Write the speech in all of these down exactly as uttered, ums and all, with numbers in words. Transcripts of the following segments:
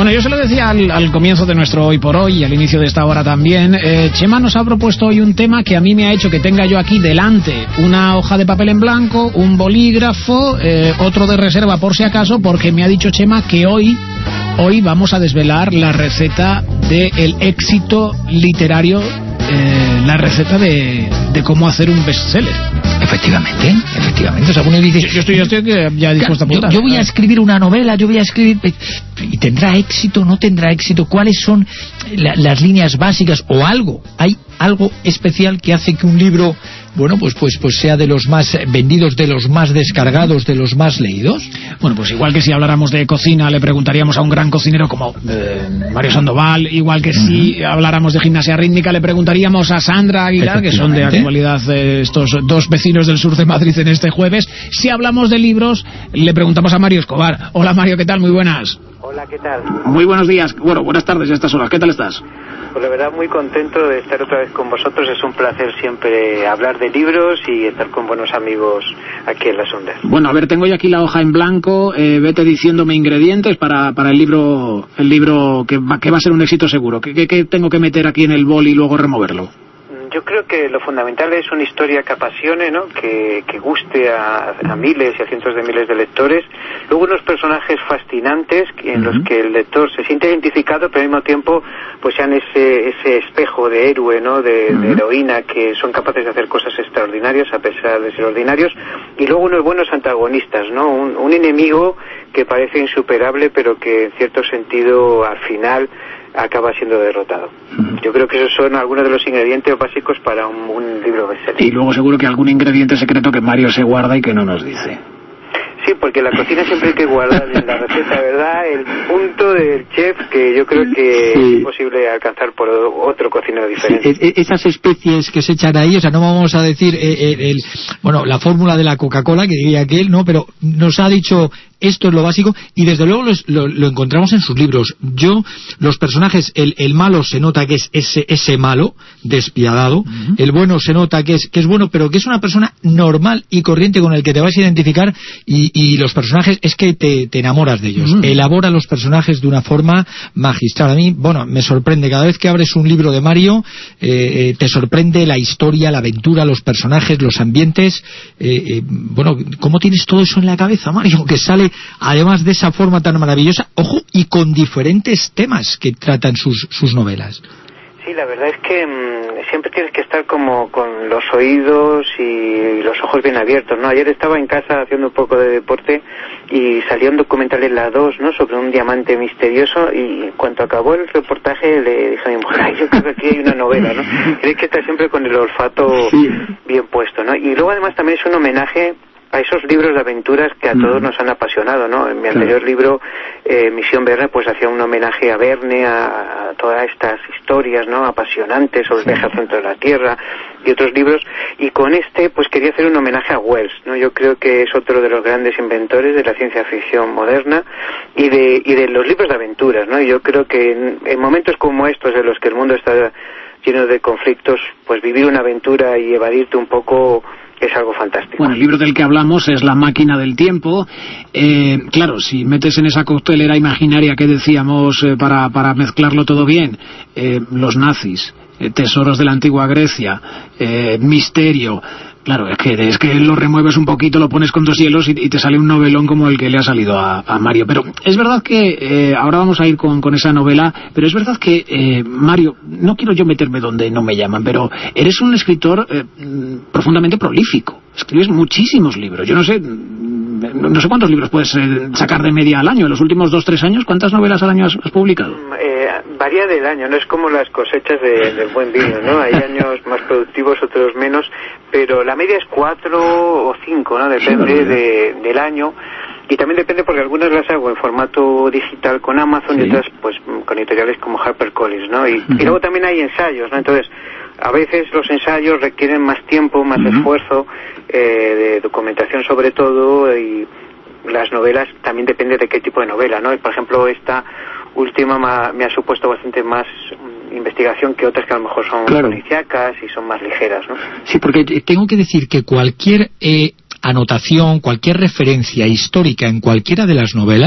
Bueno, yo se lo decía al, al comienzo de nuestro Hoy por Hoy y al inicio de esta hora también. Eh, Chema nos ha propuesto hoy un tema que a mí me ha hecho que tenga yo aquí delante una hoja de papel en blanco, un bolígrafo, eh, otro de reserva por si acaso, porque me ha dicho Chema que hoy, hoy vamos a desvelar la receta del éxito literario, eh, la receta de, de cómo hacer un bestseller. Efectivamente, efectivamente. O sea, uno dice, yo, yo estoy, yo estoy ya dispuesto a apuntar. Yo, yo voy a escribir una novela, yo voy a escribir... ¿Y tendrá éxito, no tendrá éxito? ¿Cuáles son la, las líneas básicas o algo? ¿Hay algo especial que hace que un libro, bueno, pues pues pues sea de los más vendidos, de los más descargados, de los más leídos? Bueno, pues igual que si habláramos de cocina le preguntaríamos a un gran cocinero como eh, Mario Sandoval, igual que si uh-huh. habláramos de gimnasia rítmica le preguntaríamos a Sandra Aguilar, que son de actualidad eh, estos dos vecinos del sur de Madrid en este jueves. Si hablamos de libros le preguntamos a Mario Escobar. Hola Mario, ¿qué tal? Muy buenas. Hola, ¿qué tal? Muy buenos días, bueno, buenas tardes a estas horas, ¿qué tal estás? Pues la verdad muy contento de estar otra vez con vosotros, es un placer siempre hablar de libros y estar con buenos amigos aquí en las ondas. Bueno, a ver, tengo ya aquí la hoja en blanco, eh, vete diciéndome ingredientes para, para el libro el libro que va, que va a ser un éxito seguro. ¿Qué, qué, qué tengo que meter aquí en el bol y luego removerlo? Yo creo que lo fundamental es una historia que apasione, ¿no? Que, que guste a, a miles y a cientos de miles de lectores. Luego unos personajes fascinantes en uh-huh. los que el lector se siente identificado, pero al mismo tiempo pues sean ese, ese espejo de héroe, ¿no? De, uh-huh. de heroína, que son capaces de hacer cosas extraordinarias a pesar de ser ordinarios. Y luego unos buenos antagonistas, ¿no? Un, un enemigo que parece insuperable, pero que en cierto sentido al final acaba siendo derrotado. Yo creo que esos son algunos de los ingredientes básicos para un, un libro bestseller. Y luego seguro que algún ingrediente secreto que Mario se guarda y que no nos dice. Sí, porque la cocina siempre hay que guardar en la receta, ¿verdad? El punto del chef que yo creo que sí. es imposible alcanzar por otro cocinero diferente. Sí, esas especies que se echan ahí, o sea, no vamos a decir eh, el, el, bueno, la fórmula de la Coca-Cola, que diría aquel, ¿no? Pero nos ha dicho... Esto es lo básico, y desde luego lo, lo, lo encontramos en sus libros. Yo, los personajes, el, el malo se nota que es ese, ese malo, despiadado, uh-huh. el bueno se nota que es, que es bueno, pero que es una persona normal y corriente con el que te vas a identificar, y, y los personajes es que te, te enamoras de ellos. Uh-huh. Elabora los personajes de una forma magistral. A mí, bueno, me sorprende, cada vez que abres un libro de Mario, eh, eh, te sorprende la historia, la aventura, los personajes, los ambientes. Eh, eh, bueno, ¿cómo tienes todo eso en la cabeza, Mario? Que sale además de esa forma tan maravillosa, ojo, y con diferentes temas que tratan sus, sus novelas. Sí, la verdad es que mmm, siempre tienes que estar como con los oídos y los ojos bien abiertos, ¿no? Ayer estaba en casa haciendo un poco de deporte y salió un documental en la dos, ¿no? Sobre un diamante misterioso, y en cuanto acabó el reportaje le dije a mi mujer, ay, yo creo que aquí hay una novela, ¿no? Tienes que estar siempre con el olfato sí. bien puesto, ¿no? Y luego además también es un homenaje a esos libros de aventuras que a mm. todos nos han apasionado, ¿no? En mi anterior claro. libro, eh, Misión Verne, pues hacía un homenaje a Verne, a, a todas estas historias, ¿no? Apasionantes sobre sí. el viaje al centro de la Tierra y otros libros, y con este, pues quería hacer un homenaje a Wells, ¿no? Yo creo que es otro de los grandes inventores de la ciencia ficción moderna y de, y de los libros de aventuras, ¿no? Y yo creo que en, en momentos como estos en los que el mundo está lleno de conflictos, pues vivir una aventura y evadirte un poco es algo fantástico. Bueno, el libro del que hablamos es La máquina del tiempo. Eh, claro, si metes en esa coctelera imaginaria que decíamos eh, para, para mezclarlo todo bien, eh, los nazis, eh, tesoros de la antigua Grecia, eh, misterio... Claro, es que, es que lo remueves un poquito, lo pones con dos hielos y, y te sale un novelón como el que le ha salido a, a Mario. Pero es verdad que, eh, ahora vamos a ir con, con esa novela, pero es verdad que, eh, Mario, no quiero yo meterme donde no me llaman, pero eres un escritor eh, profundamente prolífico. Escribes muchísimos libros. Yo no sé, no sé cuántos libros puedes eh, sacar de media al año. En los últimos dos, tres años, ¿cuántas novelas al año has, has publicado? Eh, varía del año, no es como las cosechas de, del buen vino, ¿no? Hay años más productivos, otros menos, pero la media es cuatro o cinco, ¿no? Depende sí, de, del año. Y también depende porque algunas las hago en formato digital con Amazon sí. y otras pues con editoriales como HarperCollins, ¿no? Y, uh-huh. y luego también hay ensayos, ¿no? Entonces, a veces los ensayos requieren más tiempo, más uh-huh. esfuerzo, eh, de documentación sobre todo, y las novelas también depende de qué tipo de novela, ¿no? Y, por ejemplo, esta última me, me ha supuesto bastante más investigación que otras que a lo mejor son claro. policíacas y son más ligeras, ¿no? Sí, porque tengo que decir que cualquier eh, anotación, cualquier referencia histórica en cualquiera de las novelas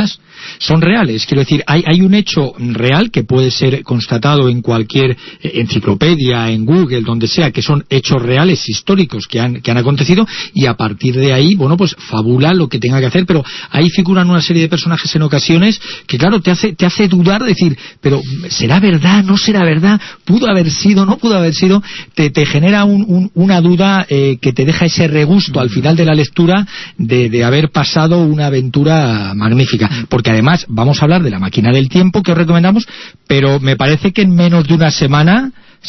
son reales. Quiero decir, hay, hay un hecho real que puede ser constatado en cualquier eh, enciclopedia, en Google, donde sea, que son hechos reales, históricos, que han, que han acontecido, y a partir de ahí, bueno, pues fabula lo que tenga que hacer, pero ahí figuran una serie de personajes en ocasiones que, claro, te hace, te hace dudar, decir, pero ¿será verdad? ¿No será verdad? ¿Pudo haber sido? ¿No pudo haber sido? Te, te genera un, un, una duda eh, que te deja ese regusto al final de la lectura de, de haber pasado una aventura magnífica, porque además vamos a hablar de La máquina del tiempo, que os recomendamos, pero me parece que en menos de una semana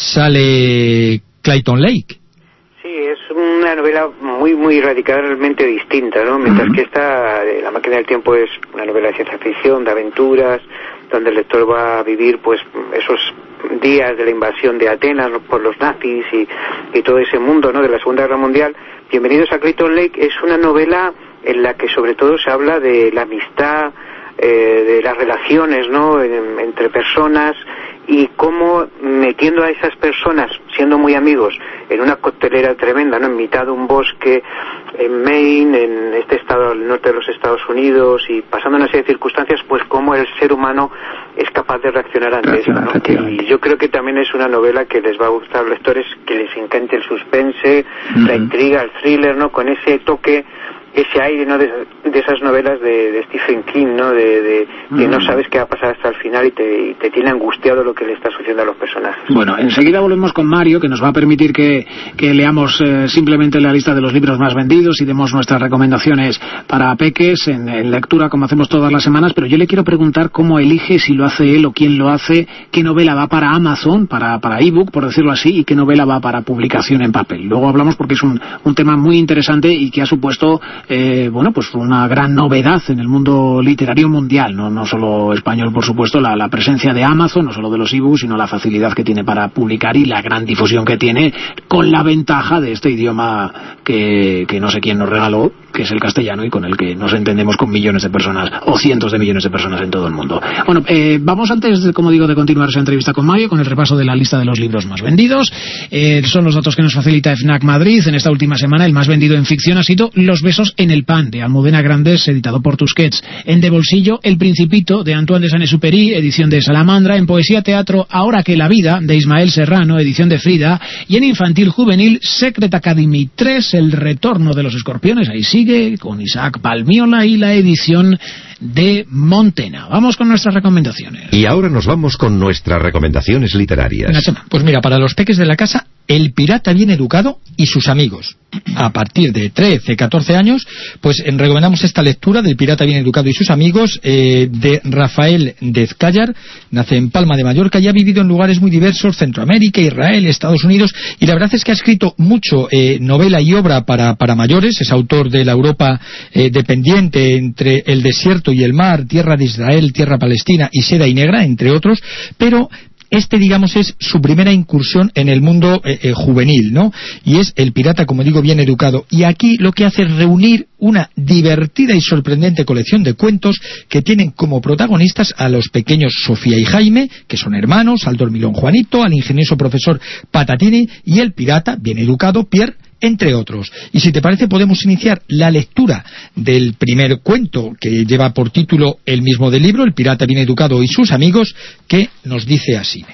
sale Clayton Lake. Sí, es una novela muy, muy radicalmente distinta, ¿no? Mientras uh-huh. que esta, La máquina del tiempo, es una novela de ciencia ficción, de aventuras, donde el lector va a vivir, pues, esos días de la invasión de Atenas, ¿no?, por los nazis y, y todo ese mundo, ¿no?, de la Segunda Guerra Mundial. Bienvenidos a Clayton Lake es una novela en la que sobre todo se habla de la amistad, eh, de las relaciones, ¿no?, en, entre personas, y cómo metiendo a esas personas, siendo muy amigos, en una coctelera tremenda, ¿no?, en mitad de un bosque en Maine, en este estado al norte de los Estados Unidos, y pasando una serie de circunstancias, pues cómo el ser humano es capaz de reaccionar ante eso, ¿no? Y yo creo que también es una novela que les va a gustar a los lectores, que les encante el suspense, uh-huh. la intriga, el thriller, ¿no?, con ese toque, ese aire, ¿no?, de, de esas novelas de, de Stephen King, ¿no?, de, de que mm. no sabes qué va a pasar hasta el final y te, y te tiene angustiado lo que le está sucediendo a los personajes. Bueno, enseguida volvemos con Mario, que nos va a permitir que, que leamos eh, simplemente la lista de los libros más vendidos y demos nuestras recomendaciones para peques en, en lectura, como hacemos todas las semanas, pero yo le quiero preguntar cómo elige, si lo hace él o quién lo hace, qué novela va para Amazon, para, para ebook, por decirlo así, y qué novela va para publicación en papel. Luego hablamos, porque es un, un tema muy interesante y que ha supuesto Eh, bueno, pues una gran novedad en el mundo literario mundial, no, no solo español, por supuesto, la, la presencia de Amazon, no solo de los ebooks, sino la facilidad que tiene para publicar y la gran difusión que tiene, con la ventaja de este idioma que, que no sé quién nos regaló, que es el castellano, y con el que nos entendemos con millones de personas, o cientos de millones de personas en todo el mundo. Bueno, eh, vamos antes, de, como digo, de continuar esa entrevista con Mario, con el repaso de la lista de los libros más vendidos. Eh, son los datos que nos facilita FNAC Madrid. En esta última semana, el más vendido en ficción ha sido Los besos en el pan, de Almudena Grandes, editado por Tusquets. En De bolsillo, El Principito, de Antoine de Saint-Exupéry, edición de Salamandra. En poesía teatro, Ahora que la vida, de Ismael Serrano, edición de Frida. Y en infantil juvenil, Secret Academy tres, El retorno de los escorpiones, ahí sigue, con Isaac Palmiola, y la edición de Montena. Vamos con nuestras recomendaciones. Y ahora nos vamos con nuestras recomendaciones literarias. Pues mira, para los peques de la casa, El pirata bien educado y sus amigos. A partir de trece, catorce años, pues eh, recomendamos esta lectura del Pirata bien educado y sus amigos, eh, de Rafael Dezcayar. Nace en Palma de Mallorca y ha vivido en lugares muy diversos, Centroamérica, Israel, Estados Unidos, y la verdad es que ha escrito mucho eh, novela y obra para, para mayores. Es autor de la Europa eh, dependiente, entre el desierto y el mar, Tierra de Israel, Tierra Palestina y Seda y Negra, entre otros, pero este, digamos, es su primera incursión en el mundo eh, eh, juvenil, ¿no? Y es El pirata, como digo, bien educado. Y aquí lo que hace es reunir una divertida y sorprendente colección de cuentos que tienen como protagonistas a los pequeños Sofía y Jaime, que son hermanos, al dormilón Juanito, al ingenioso profesor Patatini y el pirata, bien educado, Pierre, entre otros. Y si te parece, podemos iniciar la lectura del primer cuento, que lleva por título el mismo del libro, El pirata bien educado y sus amigos, que nos dice así.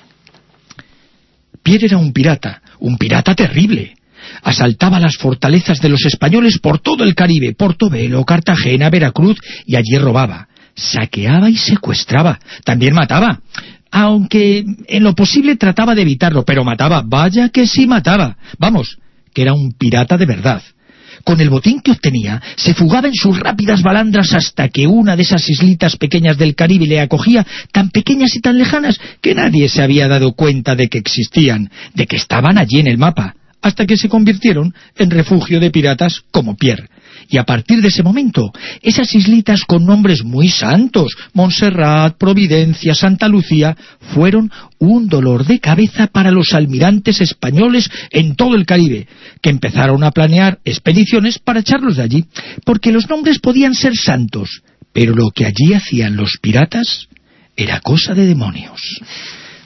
Pierre era un pirata, un pirata terrible. Asaltaba las fortalezas de los españoles por todo el Caribe, Portobelo, Cartagena, Veracruz, y allí robaba, saqueaba y secuestraba. También mataba, aunque en lo posible trataba de evitarlo, pero mataba, vaya que sí mataba. Vamos, que era un pirata de verdad. Con el botín que obtenía, se fugaba en sus rápidas balandras hasta que una de esas islitas pequeñas del Caribe le acogía, tan pequeñas y tan lejanas que nadie se había dado cuenta de que existían, de que estaban allí en el mapa, hasta que se convirtieron en refugio de piratas como Pierre. Y a partir de ese momento, esas islitas con nombres muy santos, Montserrat, Providencia, Santa Lucía, fueron un dolor de cabeza para los almirantes españoles en todo el Caribe, que empezaron a planear expediciones para echarlos de allí, porque los nombres podían ser santos, pero lo que allí hacían los piratas era cosa de demonios.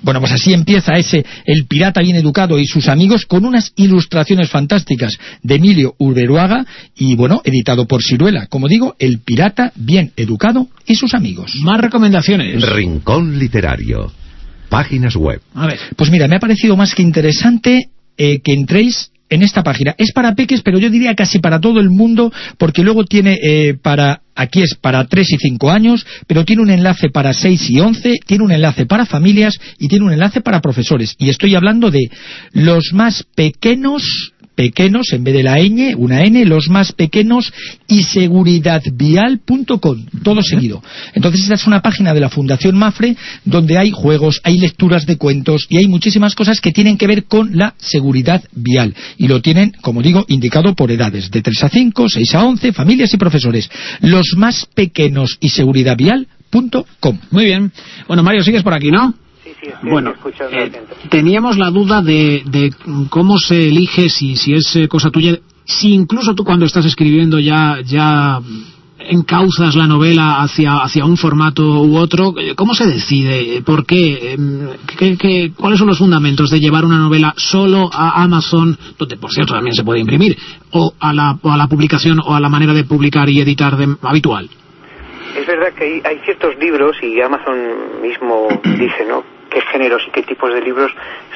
Bueno, pues así empieza ese El pirata bien educado y sus amigos, con unas ilustraciones fantásticas de Emilio Uberuaga y, bueno, editado por Siruela. Como digo, El pirata bien educado y sus amigos. Más recomendaciones. Rincón literario. Páginas web. A ver, pues mira, me ha parecido más que interesante eh, que entréis en esta página. Es para peques, pero yo diría casi para todo el mundo, porque luego tiene eh, para... Aquí es para tres y cinco años, pero tiene un enlace para seis y once, tiene un enlace para familias y tiene un enlace para profesores. Y estoy hablando de los más pequeños... pequeños, en vez de la ñ, una N, los más pequeños y seguridad vial punto com, todo seguido. Entonces esta es una página de la Fundación Mafre donde hay juegos, hay lecturas de cuentos y hay muchísimas cosas que tienen que ver con la seguridad vial. Y lo tienen, como digo, indicado por edades, de tres a cinco, seis a once, familias y profesores. Los más pequeños y seguridad vial punto com. Muy bien. Bueno, Mario, sigues por aquí, ¿no? Bueno, eh, teníamos la duda de, de cómo se elige, si, si es eh, cosa tuya, si incluso tú cuando estás escribiendo ya ya encauzas la novela hacia hacia un formato u otro. ¿Cómo se decide? ¿Por qué? ¿Qué, qué cuáles son los fundamentos de llevar una novela solo a Amazon, donde por cierto también se puede imprimir, o a la, o a la publicación o a la manera de publicar y editar de, habitual? Es verdad que hay, hay ciertos libros, y Amazon mismo dice, ¿no?, qué géneros y qué tipos de libros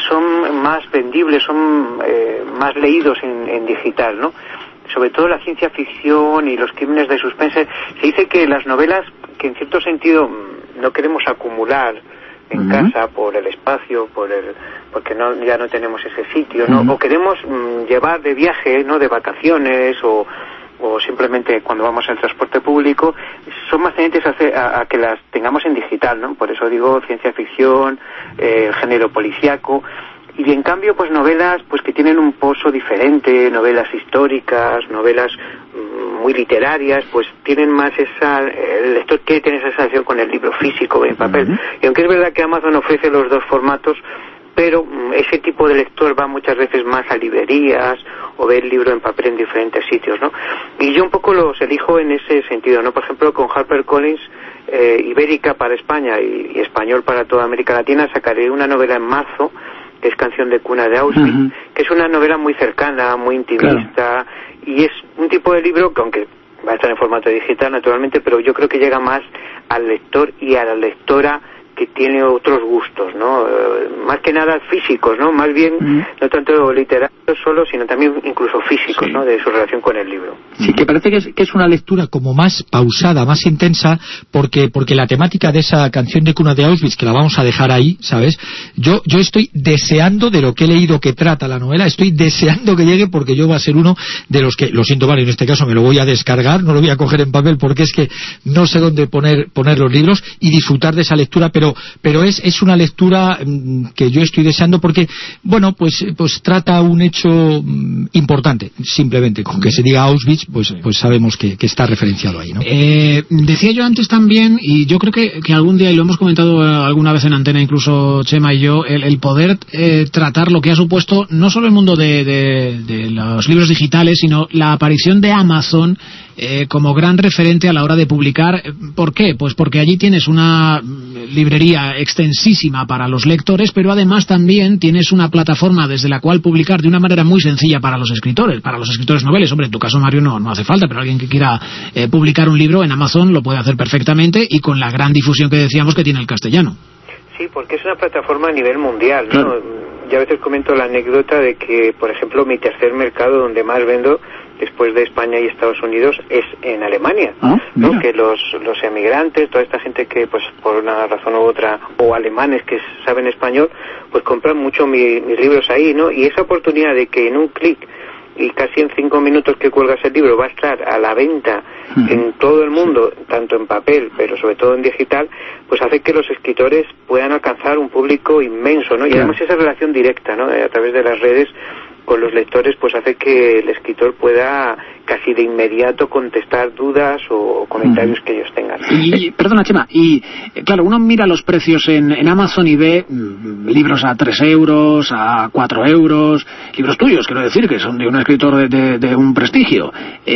son más vendibles, son eh, más leídos en, en digital, ¿no? Sobre todo la ciencia ficción y los crímenes de suspense. Se dice que las novelas, que en cierto sentido no queremos acumular en uh-huh. casa por el espacio, por el porque no ya no tenemos ese sitio, ¿no? Uh-huh. O queremos mm, llevar de viaje, ¿no?, de vacaciones, o o simplemente cuando vamos en el transporte público, son más tendentes a, hacer, a, a que las tengamos en digital, ¿no? Por eso digo ciencia ficción, eh, género policíaco, y en cambio pues novelas pues que tienen un pozo diferente, novelas históricas, novelas mm, muy literarias, pues tienen más esa, el lector quiere tener esa sensación con el libro físico en papel. Uh-huh. Y aunque es verdad que Amazon ofrece los dos formatos, pero ese tipo de lector va muchas veces más a librerías o ve el libro en papel en diferentes sitios, ¿no? Y yo un poco los elijo en ese sentido, ¿no? Por ejemplo, con HarperCollins, eh, Ibérica para España y, y Español para toda América Latina, sacaré una novela en marzo, que es Canción de cuna de Auschwitz, uh-huh. que es una novela muy cercana, muy intimista, claro. Y es un tipo de libro que, aunque va a estar en formato digital, naturalmente, pero yo creo que llega más al lector y a la lectora que tiene otros gustos, ¿no? Eh, más que nada físicos, ¿no? Más bien, mm. no tanto literarios solo, sino también incluso físicos, sí. ¿no?, de su relación con el libro. Sí, que parece que es, que es una lectura como más pausada, más intensa, porque porque la temática de esa Canción de cuna de Auschwitz, que la vamos a dejar ahí, ¿sabes? Yo yo estoy deseando, de lo que he leído que trata la novela, estoy deseando que llegue, porque yo voy a ser uno de los que, lo siento, vale, en este caso me lo voy a descargar, no lo voy a coger en papel, porque es que no sé dónde poner poner los libros y disfrutar de esa lectura, pero pero es es una lectura mmm, que yo estoy deseando, porque, bueno, pues pues trata un hecho mmm, importante, simplemente con que se diga Auschwitz, pues pues sabemos que, que está referenciado ahí, ¿no? Eh, decía yo antes también, y yo creo que, que algún día, y lo hemos comentado alguna vez en antena, incluso Chema y yo, el, el poder eh, tratar lo que ha supuesto no solo el mundo de, de, de los libros digitales, sino la aparición de Amazon eh, como gran referente a la hora de publicar. ¿Por qué? Pues porque allí tienes una librería extensísima para los lectores, pero además también tienes una plataforma desde la cual publicar de una manera muy sencilla para los escritores, para los escritores noveles. Hombre, en tu caso, Mario, no, no hace falta, pero alguien que quiera eh, publicar un libro en Amazon lo puede hacer perfectamente, y con la gran difusión que decíamos que tiene el castellano. Sí, porque es una plataforma a nivel mundial, ¿no? Claro. Yo a veces comento la anécdota de que, por ejemplo, mi tercer mercado donde más vendo, después de España y Estados Unidos, es en Alemania, ¿no? ¿no? Que los los emigrantes, toda esta gente que, pues, por una razón u otra, o alemanes que saben español, pues compran mucho mi, mis libros ahí, ¿no? Y esa oportunidad de que en un clic y casi en cinco minutos que cuelgas el libro va a estar a la venta uh-huh. en todo el mundo, tanto en papel, pero sobre todo en digital, pues hace que los escritores puedan alcanzar un público inmenso, ¿no? Y claro. además esa relación directa, ¿no?, a través de las redes con los lectores, pues hace que el escritor pueda casi de inmediato contestar dudas o comentarios uh-huh. que ellos tengan. Y, perdona, Chema, y claro, uno mira los precios en, en Amazon y ve mm, libros a tres euros, a cuatro euros, libros tuyos, quiero decir, que son de un escritor de, de, de un prestigio. Eh,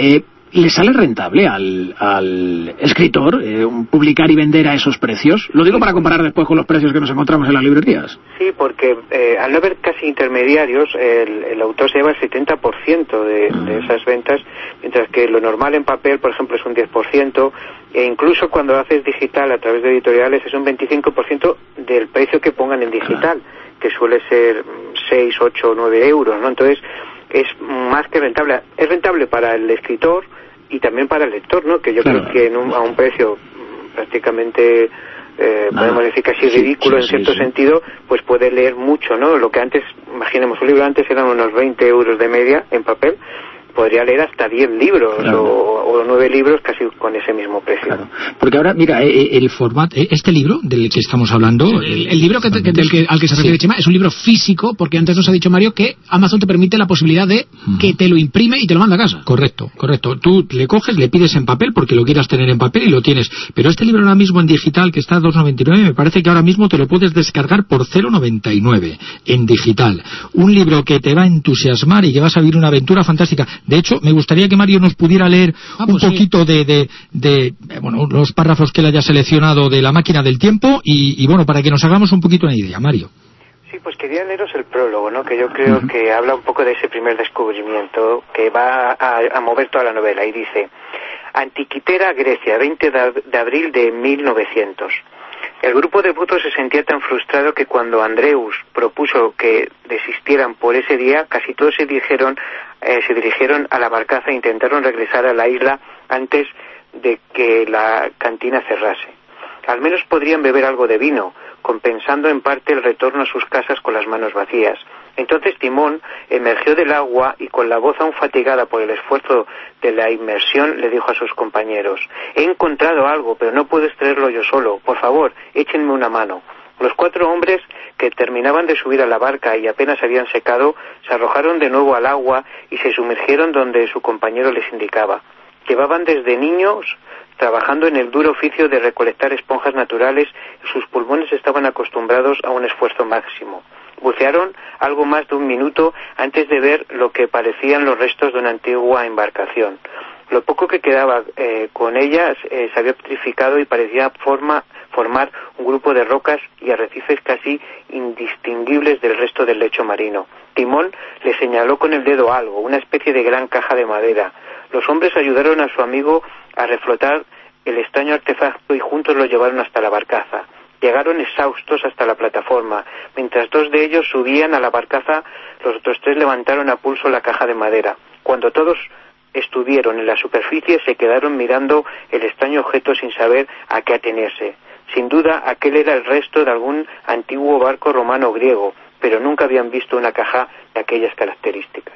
¿Le sale rentable al, al escritor eh, publicar y vender a esos precios? Lo digo para comparar después con los precios que nos encontramos en las librerías. Sí, porque eh, al no haber casi intermediarios, el, el autor se lleva el setenta por ciento de, de esas ventas, mientras que lo normal en papel, por ejemplo, es un diez por ciento, e incluso cuando lo haces digital a través de editoriales es un veinticinco por ciento del precio que pongan en digital, que suele ser seis, ocho o nueve euros, ¿no? Entonces, es más que rentable. Es rentable para el escritor y también para el lector, ¿no? Que yo claro. creo que en un, a un precio prácticamente, eh, ah, podemos decir casi sí, ridículo sí, en cierto sí, sí. sentido, pues puede leer mucho, ¿no? Lo que antes, imaginemos, un libro antes eran unos veinte euros de media en papel, podría leer hasta diez libros claro. o, o nueve libros casi con ese mismo precio. Claro. Porque ahora, mira, el formato, este libro del que estamos hablando... El, el libro que te, que, del que, al que se refiere sí. Chema es un libro físico, porque antes nos ha dicho Mario que Amazon te permite la posibilidad de que te lo imprime y te lo manda a casa. Correcto, correcto. Tú le coges, le pides en papel porque lo quieras tener en papel y lo tienes. Pero este libro ahora mismo en digital, que está a dos noventa y nueve, me parece que ahora mismo te lo puedes descargar por cero noventa y nueve en digital. Un libro que te va a entusiasmar y que vas a vivir una aventura fantástica. De hecho, me gustaría que Mario nos pudiera leer ah, pues un poquito sí. de, de, de, bueno, los párrafos que él haya seleccionado de La máquina del tiempo y, y bueno, para que nos hagamos un poquito una idea, Mario. Sí, pues quería leeros el prólogo, ¿no? Que yo creo uh-huh. que habla un poco de ese primer descubrimiento que va a, a mover toda la novela y dice: Antiquitera, Grecia, veinte de abril de mil novecientos. El grupo de brutos se sentía tan frustrado que cuando Andreus propuso que desistieran por ese día, casi todos se dirigieron, eh, se dirigieron a la barcaza e intentaron regresar a la isla antes de que la cantina cerrase. Al menos podrían beber algo de vino, compensando en parte el retorno a sus casas con las manos vacías. Entonces Timón emergió del agua y con la voz aún fatigada por el esfuerzo de la inmersión le dijo a sus compañeros: he encontrado algo, pero no puedo extraerlo yo solo. Por favor, échenme una mano. Los cuatro hombres, que terminaban de subir a la barca y apenas habían secado, se arrojaron de nuevo al agua y se sumergieron donde su compañero les indicaba. Llevaban desde niños trabajando en el duro oficio de recolectar esponjas naturales y sus pulmones estaban acostumbrados a un esfuerzo máximo. Bucearon algo más de un minuto antes de ver lo que parecían los restos de una antigua embarcación. Lo poco que quedaba eh, con ellas eh, se había petrificado y parecía forma, formar un grupo de rocas y arrecifes casi indistinguibles del resto del lecho marino. Timón le señaló con el dedo algo, una especie de gran caja de madera. Los hombres ayudaron a su amigo a reflotar el extraño artefacto y juntos lo llevaron hasta la barcaza. Llegaron exhaustos hasta la plataforma. Mientras dos de ellos subían a la barcaza, los otros tres levantaron a pulso la caja de madera. Cuando todos estuvieron en la superficie, se quedaron mirando el extraño objeto sin saber a qué atenerse. Sin duda, aquel era el resto de algún antiguo barco romano o griego, pero nunca habían visto una caja de aquellas características.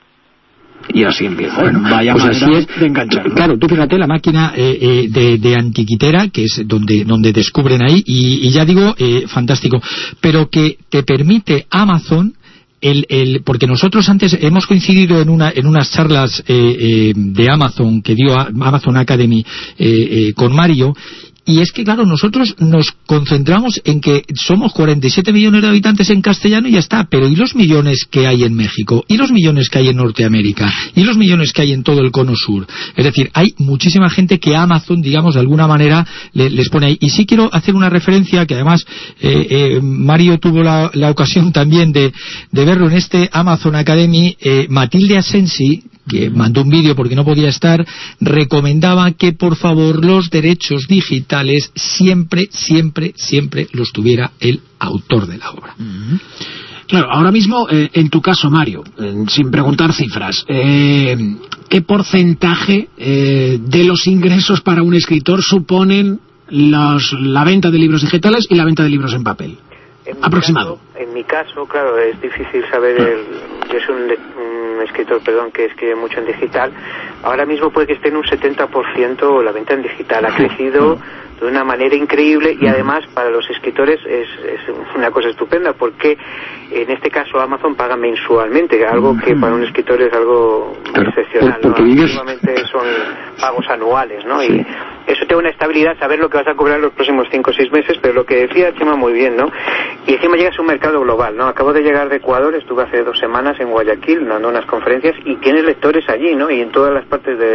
Y así empieza. Bueno, vaya pues así es de enganchar. Claro, tú fíjate, la máquina eh, eh, de, de Antiquitera, que es donde donde descubren ahí, y, y ya digo, eh, fantástico, pero que te permite Amazon, el, el porque nosotros antes hemos coincidido en una en unas charlas eh, eh, de Amazon que dio Amazon Academy eh, eh, con Mario. Y es que, claro, nosotros nos concentramos en que somos cuarenta y siete millones de habitantes en castellano y ya está, pero ¿y los millones que hay en México? ¿Y los millones que hay en Norteamérica? ¿Y los millones que hay en todo el cono sur? Es decir, hay muchísima gente que Amazon, digamos, de alguna manera le, les pone ahí. Y sí quiero hacer una referencia que además eh, eh, Mario tuvo la, la ocasión también de, de verlo en este Amazon Academy. eh, Matilde Asensi, que mandó un vídeo porque no podía estar, recomendaba que por favor los derechos digitales siempre, siempre, siempre los tuviera el autor de la obra. Uh-huh. Claro, ahora mismo, eh, en tu caso, Mario, eh, sin preguntar cifras, eh, ¿qué porcentaje eh, de los ingresos para un escritor suponen los, la venta de libros digitales y la venta de libros en papel? En aproximado. Caso, en mi caso, claro, es difícil saber, el, yo soy un, un escritor, perdón, que escribe mucho en digital. Ahora mismo puede que esté en un setenta por ciento la venta en digital. Ha crecido de una manera increíble y además para los escritores es, es una cosa estupenda porque en este caso Amazon paga mensualmente, algo que para un escritor es algo claro, excepcional, ¿no? Normalmente son pagos anuales, ¿no? Sí. Y eso te da una estabilidad, saber lo que vas a cobrar los próximos cinco o seis meses, pero lo que decía Chema muy bien, ¿no? Y encima llegas a un mercado global, ¿no? Acabo de llegar de Ecuador, estuve hace dos semanas en Guayaquil dando unas conferencias y tienes lectores allí, ¿no? Y en todas las partes de,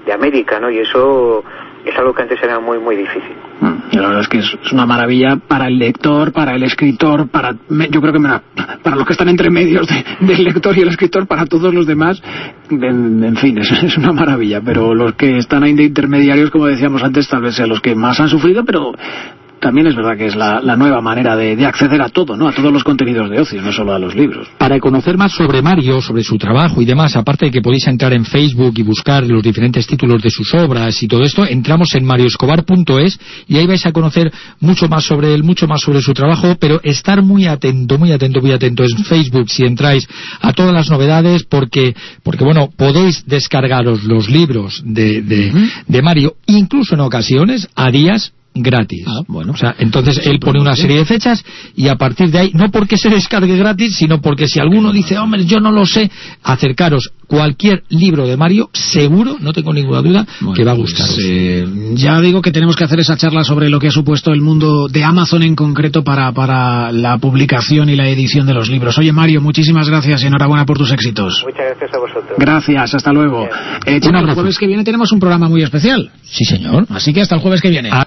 de América, ¿no? Y eso es algo que antes era muy, muy difícil. Y la verdad es que es, es una maravilla para el lector, para el escritor, para yo creo que me, para los que están entre medios de, del lector y el escritor, para todos los demás, en, en fin, es, es una maravilla. Pero los que están ahí de intermediarios, como decíamos antes, tal vez sean los que más han sufrido, pero también es verdad que es la, la nueva manera de, de acceder a todo, ¿no? A todos los contenidos de ocio, no solo a los libros. Para conocer más sobre Mario, sobre su trabajo y demás, aparte de que podéis entrar en Facebook y buscar los diferentes títulos de sus obras y todo esto, entramos en mario escobar punto es y ahí vais a conocer mucho más sobre él, mucho más sobre su trabajo, pero estar muy atento, muy atento, muy atento en Facebook si entráis a todas las novedades, porque, porque bueno, podéis descargaros los libros de, de, uh-huh. de Mario, incluso en ocasiones a días gratis. Ah, bueno. O sea, entonces él pone una serie de fechas y a partir de ahí, no porque se descargue gratis, sino porque si alguno dice, hombre, yo no lo sé, acercaros cualquier libro de Mario, seguro, no tengo ninguna duda, bueno, que va a gustar. Pues, eh, ya digo que tenemos que hacer esa charla sobre lo que ha supuesto el mundo de Amazon en concreto para, para la publicación y la edición de los libros. Oye, Mario, muchísimas gracias y enhorabuena por tus éxitos. Muchas gracias a vosotros. Gracias, hasta luego. Eh, Chino, el jueves que viene tenemos un programa muy especial. Sí, señor. Así que hasta el jueves que viene. Ah.